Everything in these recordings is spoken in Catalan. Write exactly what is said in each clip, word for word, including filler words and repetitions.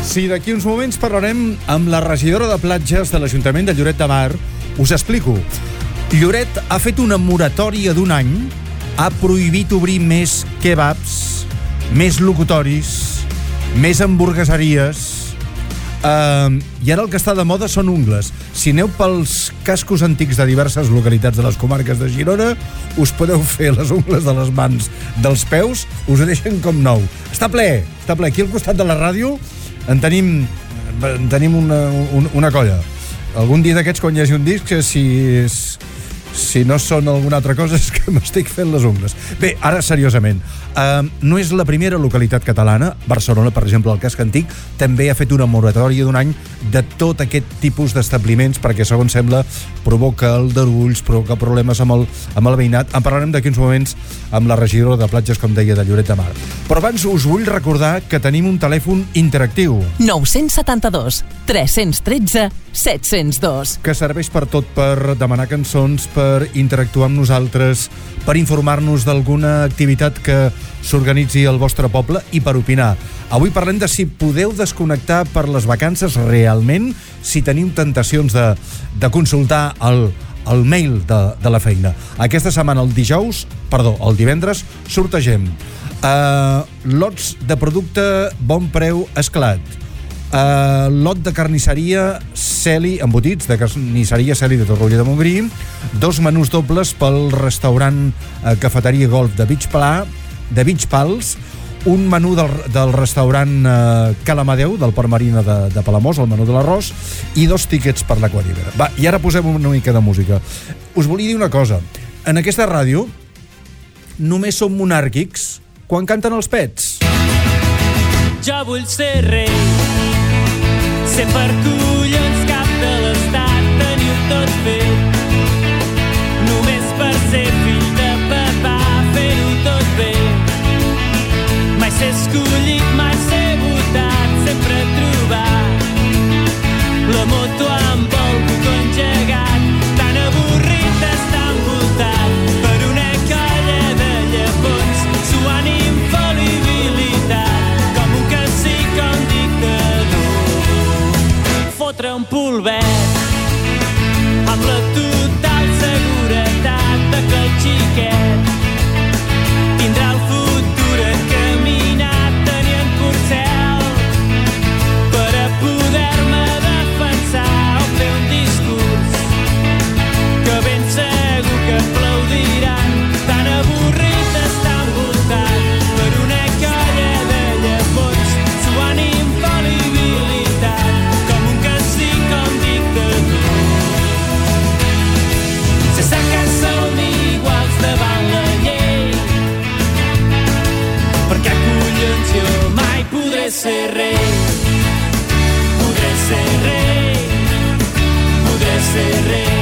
Si d'aquí uns moments parlarem amb la regidora de platges de l'Ajuntament de Lloret de Mar, us explico. Lloret ha fet una moratòria d'un any, ha prohibit obrir més kebabs, més locutoris, més hamburgueseries, uh, i ara el que està de moda són ungles. Si aneu pels cascos antics de diverses localitats de les comarques de Girona, us podeu fer les ungles de les mans, dels peus, us ho deixen com nou. Està ple, està ple. Aquí al costat de la ràdio en tenim, en tenim una, una, una colla. Algun dia d'aquests, quan hi hagi un disc, si, si no són alguna altra cosa, és que m'estic fent les ungles. Bé, ara seriosament, uh, no és la primera localitat catalana. Barcelona, per exemple, el casc antic, també ha fet una moratòria d'un any de tot aquest tipus d'establiments, perquè, segons sembla, provoca aldarulls, provoca problemes amb el, amb el veïnat. En parlarem d'aquí uns moments amb la regidora de platges, com deia, de Lloret de Mar. Però abans us vull recordar que tenim un telèfon interactiu. nou-cents setanta-dos tres-cents tretze set-cents dos. Que serveix per tot, per demanar cançons, per interactuar amb nosaltres, per informar-nos d'alguna activitat que s'organitzi al vostre poble i per opinar. Avui parlem de si podeu desconnectar per les vacances realment, si teniu tentacions de, de consultar el, el mail de, de la feina. Aquesta setmana, el dijous, perdó, el divendres, sortegem uh, lots de producte bon preu esclat, uh, lot de carnisseria Celi, embotits de carnisseria Celi de Torroella de Montgrí, dos menús dobles pel restaurant uh, Cafeteria Golf de Beach Pla, de Beach Pals, un menú del, del restaurant eh, Calamadeu, del Port Marina de, de Palamós, el menú de l'arròs, i dos tíquets per l'Aquaribera. Va, i ara posem una mica de música. Us volia dir una cosa. En aquesta ràdio només som monàrquics quan canten els Pets. Jo vull ser rei, ser per collons cap de l'estat, teniu tot fet, només per ser fill de papà, fer-ho tot bé. Mai ser escollit, mai ser votat, sempre trobar la moto amb el botó engegat, tan avorrit d'estar envoltat per una colla de llepons, suant infal·libilitat, com un cacic o un dictador. Fotre un polvet amb la total seguretat de que el xiquet tindrà el futur encaminat tenint porcel per a poder-me defensar o fer un discurs que ben segur que aplaudiran, tan avorrit d'estar envoltat per una colla de llepons, suant infal·libilitat, com un cacic o un dictador. Se sap que som iguals davant la llei, perquè collons jo mai podré ser rei, podré ser rei, podré ser rei.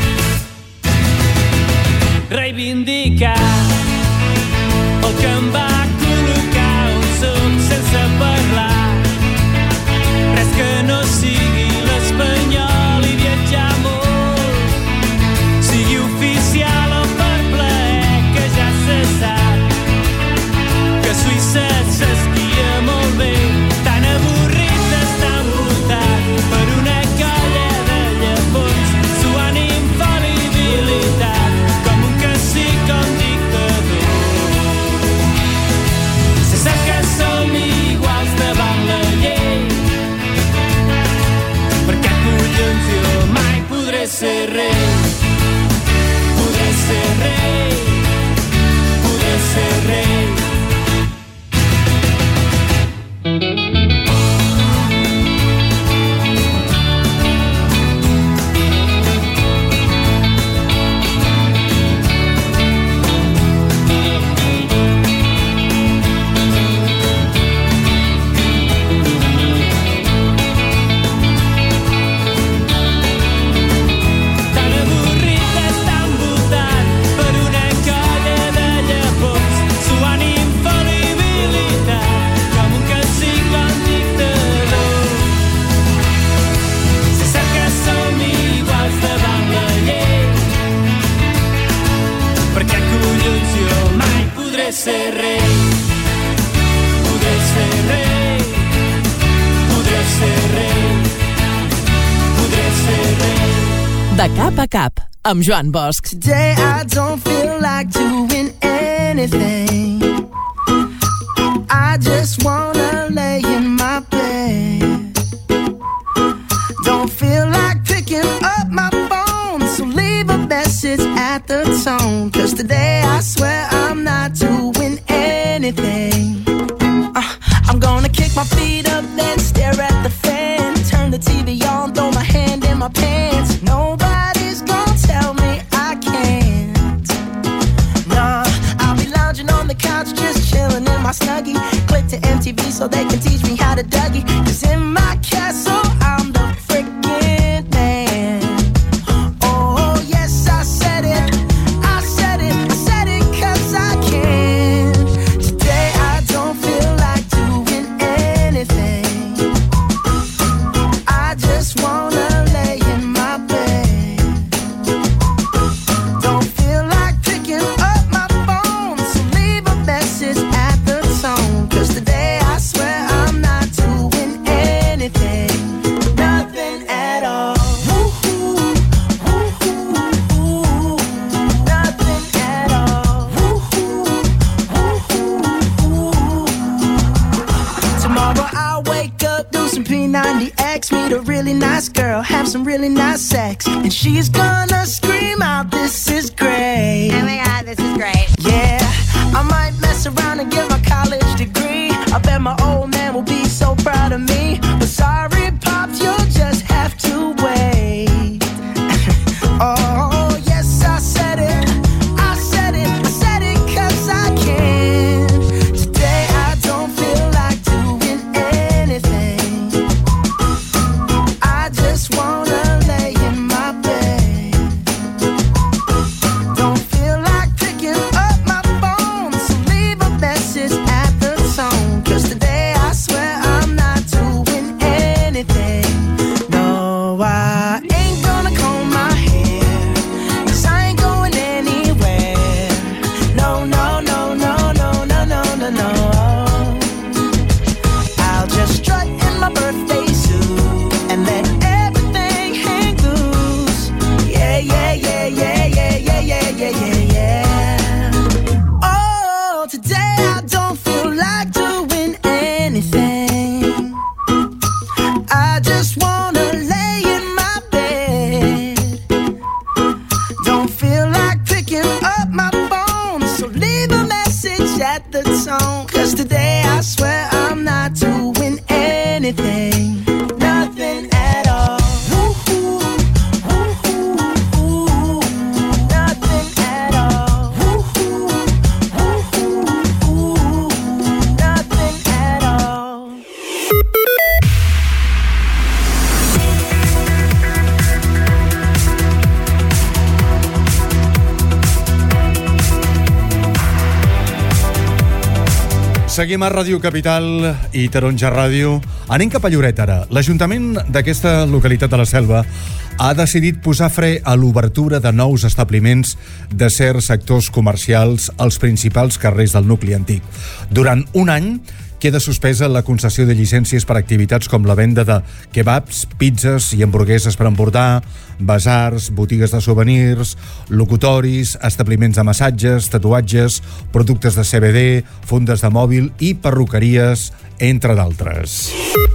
Reivindicar el que em va col·locar on som sense parlar, res que no sigui l'espanyol i viatjar molt, sigui oficial o per plaer, que ja se sap que a Suïssa s'esquia molt bé, tan avorrit d'estar envoltat per una colla de llepons, suant infal·libilitat, com un cacic o un dictador. Se sap que som iguals davant la llei, perquè collons jo mai podré ser rei, podré ser rei, podré ser rei. Ser rei, poder ser rei, poder De cap a cap, amb Joan Bosch. Today I don't feel like doing anything. I just wanna lay in my bed. Don't feel like picking up my phone, so leave a message at the tone. Cause today I swear I'm not doing anything. uh, I'm gonna kick my feet up, then stare at the fan. Turn the T V on, throw my hand in my pants. Nobody's gonna tell me I can't. Nah, I'll be lounging on the couch, just chilling in my Snuggie. Click to M T V so they can teach me how to Dougie. Cause in my castle I'm the freaking man. Oh yes, I said it, I said it, I said it cause I can. Today I don't feel like doing anything. I just wanna lay in my bed. Don't feel like picking up my phone, so leave a message at the tone. Cause today I swear I'm not doing anything. Nothing at all. Woo-hoo, woo-hoo, nothing at all. Woo-hoo, woo-hoo. Tomorrow I'll wake up, do some P ninety X, meet a really nice girl, have some really nice sex, and she's gonna scream out, this is great. Oh my god, this is great. Yeah, I might mess around and get my college degree. I bet my old man will be so proud of me. But sorry, Pops, you'll just have to wait. Oh, yes, I said it, I said it, I said it cause I can. Today I don't feel like doing anything. I just wanna lay in my bed. Don't feel like picking up my phone, so leave a message at the tone. Cause today I swear I'm not doing anything. No, I ain't gonna comb my hair, cause I ain't going anywhere. No, no, no, no, no, no, no, no, no. I'll just strut in my birthday suit and let everything hang loose. Yeah, yeah, yeah, yeah, yeah, yeah, yeah, yeah, yeah, yeah. Oh, today I don't feel like doing anything. I just wanna lay in my bed. Don't feel like picking up my phone, so leave a message at the tone. Cause today I swear I'm not doing anything. Nothing at all. Woo-hoo, woo-hoo, nothing at all. Woo-hoo, woo-hoo, nothing at all. Seguim a Ràdio Capital i Taronja Ràdio. Anem cap a Lloret ara. L'Ajuntament d'aquesta localitat de la Selva ha decidit posar fre a l'obertura de nous establiments de certs sectors comercials als principals carrers del nucli antic. Durant un any queda suspesa la concessió de llicències per a activitats com la venda de kebabs, pizzas i hamburgueses per emportar, basars, botigues de souvenirs, locutoris, establiments de massatges, tatuatges, productes de C B D, fundes de mòbil i perruqueries, entre d'altres.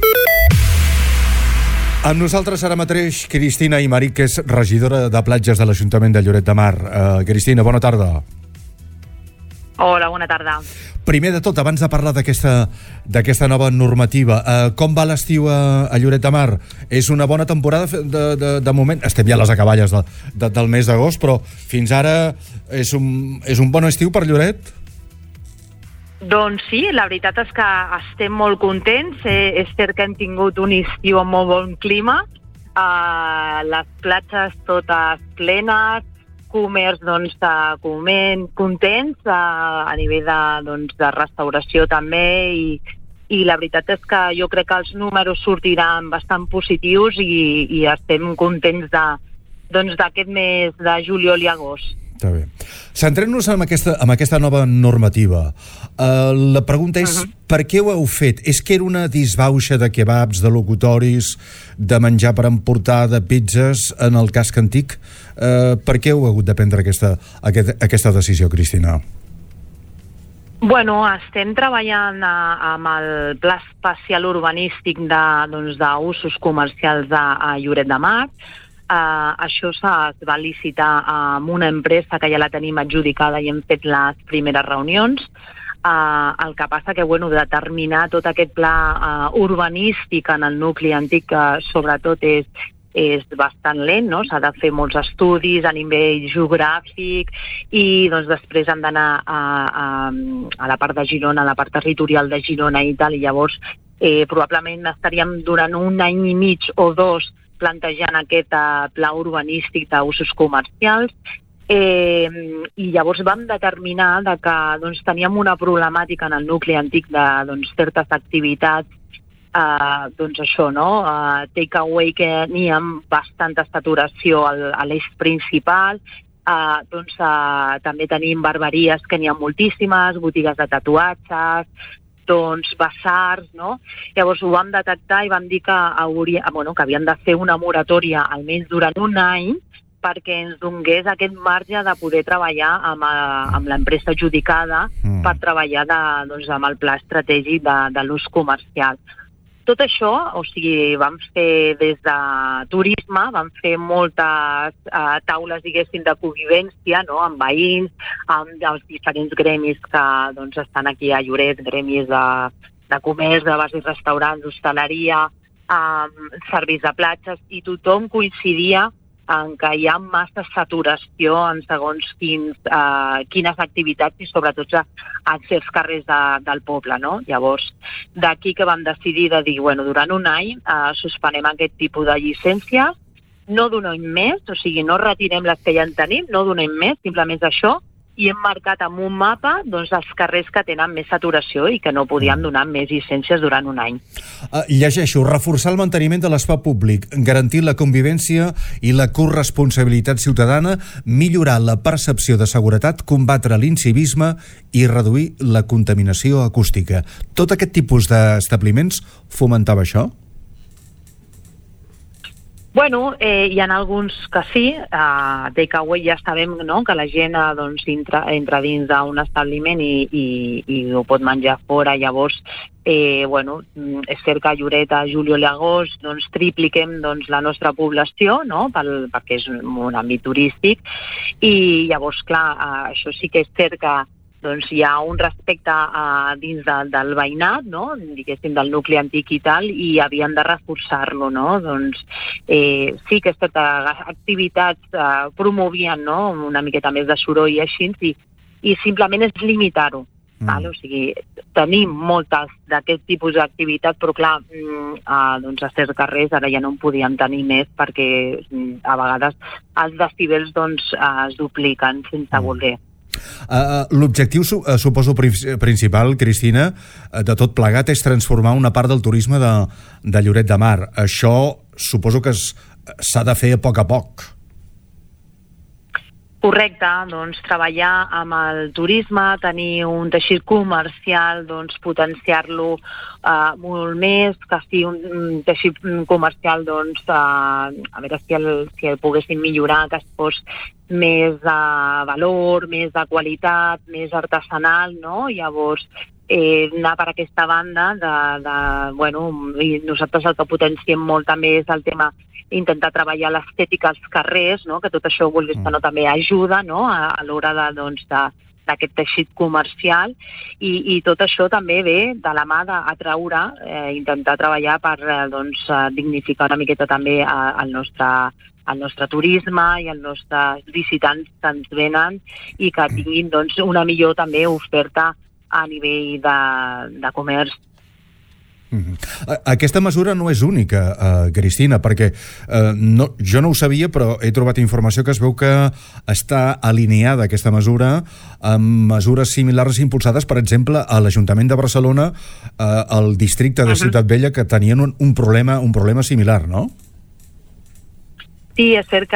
Amb nosaltres ara mateix Cristina Aymeric, que és regidora de platges de l'Ajuntament de Lloret de Mar. Uh, Cristina, bona tarda. Hola, bona tarda. Primer de tot, abans de parlar d'aquesta d'aquesta nova normativa, eh, com va l'estiu a, a Lloret de Mar? És una bona temporada de, de, de moment? Estem ja a les acaballes de, de, del mes d'agost, però fins ara és un, és un bon estiu per Lloret? Doncs sí, la veritat és que estem molt contents. Eh, és cert que hem tingut un estiu amb molt bon clima, eh, les platges totes plenes, comerç doncs, coment, contents a, a nivell de, doncs, de restauració també, i, i la veritat és que jo crec que els números sortiran bastant positius i, i estem contents de, doncs, d'aquest mes de juliol i agost. Està bé. Centrem-nos en aquesta, en aquesta nova normativa. Uh, la pregunta és, uh -huh. per què ho heu fet? És que era una disbauxa de kebabs, de locutoris, de menjar per emportar, de pizzas, en el casc antic? Uh, per què heu hagut de prendre aquesta, aquest, aquesta decisió, Cristina? Bueno, estem treballant a, amb el Pla Especial Urbanístic de, doncs, d'usos comercials a, a Lloret de Mar. Uh, això es va licitar amb una empresa que ja la tenim adjudicada i hem fet les primeres reunions. Uh, el que passa que, bueno, determinar tot aquest pla uh, urbanístic en el nucli antic, que sobretot és, és bastant lent, no? S'ha de fer molts estudis a nivell geogràfic i doncs després han d'anar a, a, a la part de Girona, a la part territorial de Girona i tal, i llavors eh, probablement estaríem durant un any i mig o dos plantejant aquest uh, pla urbanístic d'usos comercials. Eh, i llavors vam determinar de que doncs, teníem una problemàtica en el nucli antic de doncs, certes activitats, eh, doncs això, no? Uh, take-away, que n'hi ha bastanta saturació al, a l'eix principal, uh, doncs uh, també tenim barberies que n'hi ha moltíssimes, botigues de tatuatges, doncs basars, no? Llavors ho vam detectar i vam dir que, hauria, bueno, que havien de fer una moratòria almenys durant un any perquè ens donés aquest marge de poder treballar amb, amb l'empresa adjudicada mm. per treballar de, doncs, amb el pla estratègic de, de l'ús comercial. Tot això, o sigui, vam fer des de turisme, vam fer moltes uh, taules, diguéssim, de convivència, no?, amb veïns, amb els diferents gremis que doncs, estan aquí a Lloret, gremis de, de comerç, de bars i restaurants, hostaleria, um, serveis de platges, i tothom coincidia en que hi ha massa saturació en segons quins, uh, quines activitats i sobretot a, a certs carrers de, del poble, no? Llavors, d'aquí que vam decidir de dir, bueno, durant un any uh, suspenem aquest tipus de llicències, no donem més, o sigui, no retirem les que ja en tenim, no donem més, simplement és això, i hem marcat amb un mapa doncs, els carrers que tenen més saturació i que no podíem donar més llicències durant un any. Uh, llegeixo, reforçar el manteniment de l'espai públic, garantir la convivència i la corresponsabilitat ciutadana, millorar la percepció de seguretat, combatre l'incivisme i reduir la contaminació acústica. Tot aquest tipus d'establiments fomentava això? Bueno, eh, hi ha alguns que sí, uh, takeaway ja sabem, no?, que la gent uh, doncs, entra, entra dins d'un establiment i, i, i ho pot menjar fora, llavors, eh, bueno, és cert que a Lloret, a juliol i agost, doncs tripliquem doncs, la nostra població, no?, Pel, perquè és un àmbit turístic, i llavors, clar, uh, això sí que és cert que doncs hi ha un respecte uh, dins de, del veïnat, no?, diguéssim, del nucli antic i tal, i havien de reforçar-lo, no? Doncs eh, sí que aquestes activitats uh, promovien, no?, una miqueta més de soroll i així, i, i simplement és limitar-ho. Mm. Val? O sigui, tenim moltes d'aquest tipus d'activitats, però clar, mm, uh, doncs a certs carrers ara ja no en podíem tenir més perquè mm, a vegades els decibels doncs, uh, es dupliquen sense mm. voler. Uh, L'objectiu, uh, suposo, principal, Cristina, uh, de tot plegat és transformar una part del turisme de, de Lloret de Mar. Això suposo que s'ha de fer a poc a poc. Correcte, doncs treballar amb el turisme, tenir un teixit comercial, doncs potenciar-lo uh, molt més, que sigui un, un teixit comercial, doncs, uh, a veure si el, si el poguéssim millorar, que es fos més de valor, més de qualitat, més artesanal, no? Llavors, eh, anar per aquesta banda de, de, bueno, i nosaltres el que potenciem molt també és el tema intentar treballar l'estètica als carrers, no?, que tot això, vulguis que no, també ajuda, no?, a, a l'hora de, doncs, de, d'aquest teixit comercial, i, i tot això també ve de la mà d'atraure, eh, intentar treballar per eh, doncs, dignificar una miqueta també a, al nostre el nostre turisme i els nostres visitants que ens venen i que tinguin doncs, una millor també oferta a nivell de, de comerç. Mm-hmm. Aquesta mesura no és única, uh, Cristina, perquè uh, no, jo no ho sabia, però he trobat informació que es veu que està alineada aquesta mesura amb mesures similars impulsades, per exemple, a l'Ajuntament de Barcelona, uh, al districte de uh-huh. Ciutat Vella, que tenien un, un, problema, un problema similar, no? Sí, és cert que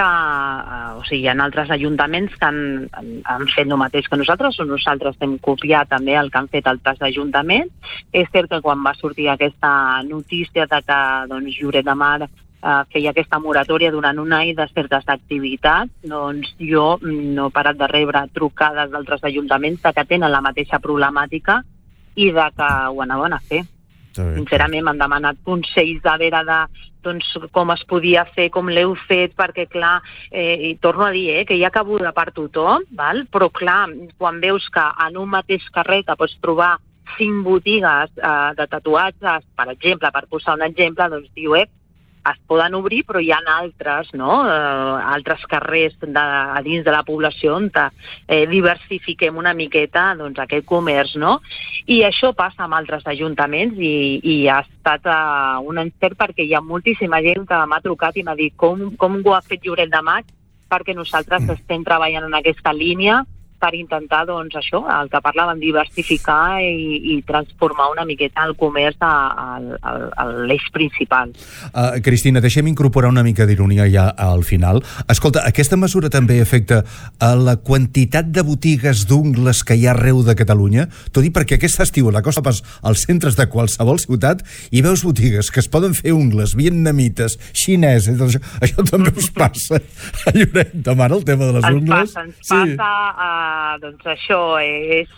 o sigui, hi ha altres ajuntaments que han, han, han fet el mateix que nosaltres, o nosaltres hem copiat també el que han fet altres ajuntaments. És cert que quan va sortir aquesta notícia de que doncs, Lloret de Mar eh, feia aquesta moratòria durant un any de certes activitats, doncs jo no he parat de rebre trucades d'altres ajuntaments que tenen la mateixa problemàtica i de que ho anaven a fer. Sincerament m'han demanat consells a veure de, doncs, com es podia fer, com l'heu fet, perquè clar, eh, i torno a dir eh, que hi ha cabuda per tothom, val? Però clar, quan veus que en un mateix carrer te pots trobar cinc botigues eh, de tatuatges, per exemple, per posar un exemple, doncs diu, eh, es poden obrir, però hi ha altres, no? Eh, altres carrers de, a dins de la població on eh, diversifiquem una miqueta doncs, aquest comerç, no? I això passa amb altres ajuntaments i, i ha estat eh, un encert perquè hi ha moltíssima gent que m'ha trucat i m'ha dit com, com ho ha fet Lloret de Mar, perquè nosaltres estem treballant en aquesta línia per intentar, doncs, això, el que parlàvem, diversificar i, i transformar una miqueta el comerç a, a, a l'eix principal. Uh, Cristina, deixem incorporar una mica d'ironia ja al final. Escolta, aquesta mesura també afecta a la quantitat de botigues d'ungles que hi ha arreu de Catalunya? T'ho dic perquè aquest estiu la cosa pas als centres de qualsevol ciutat i veus botigues que es poden fer ungles vietnamites, xineses, això, això també us passa a Lloret de Mar, el tema de les ens ungles? Passa, ens sí. passa a Uh, doncs això és,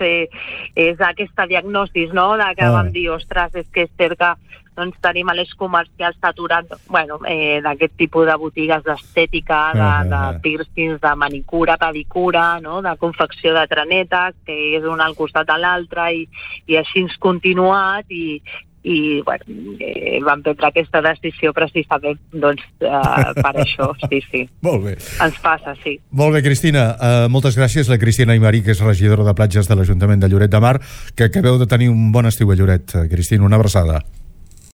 és aquesta diagnosi, no?, de que ah. vam dir, ostres, és que és cert que doncs, tenim a les comercials saturat bueno, eh, d'aquest tipus de botigues d'estètica, de, ah, de piercings, de manicura, pedicura, no?, de confecció de trenetes, que és una al costat de l'altra, i, i així ens continuat, i, i bueno, eh, vam prendre aquesta decisió precisament doncs, eh, per això, sí, sí. Molt bé. Ens passa, sí. Molt bé, Cristina, uh, moltes gràcies. La Cristina Aymarí, que és regidora de platges de l'Ajuntament de Lloret de Mar, que acabeu de tenir un bon estiu a Lloret. Cristina, una abraçada.